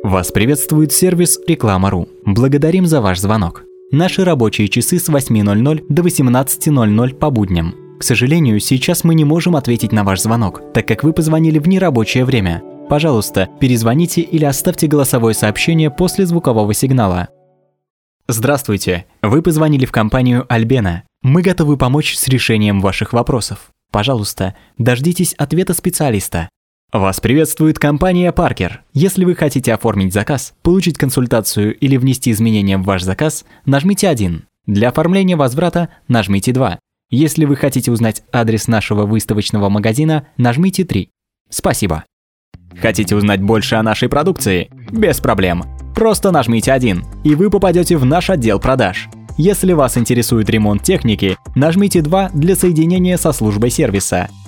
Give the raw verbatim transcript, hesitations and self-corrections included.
Вас приветствует сервис Реклама точка ру. Благодарим за ваш звонок. Наши рабочие часы с восьми ноль-ноль до восемнадцати ноль-ноль по будням. К сожалению, сейчас мы не можем ответить на ваш звонок, так как вы позвонили в нерабочее время. Пожалуйста, перезвоните или оставьте голосовое сообщение после звукового сигнала. Здравствуйте! Вы позвонили в компанию Альбена. Мы готовы помочь с решением ваших вопросов. Пожалуйста, дождитесь ответа специалиста. Вас приветствует компания Паркер. Если вы хотите оформить заказ, получить консультацию или внести изменения в ваш заказ, нажмите один. Для оформления возврата нажмите два. Если вы хотите узнать адрес нашего выставочного магазина, нажмите три. Спасибо. Хотите узнать больше о нашей продукции? Без проблем. Просто нажмите один, и вы попадете в наш отдел продаж. Если вас интересует ремонт техники, нажмите два для соединения со службой сервиса.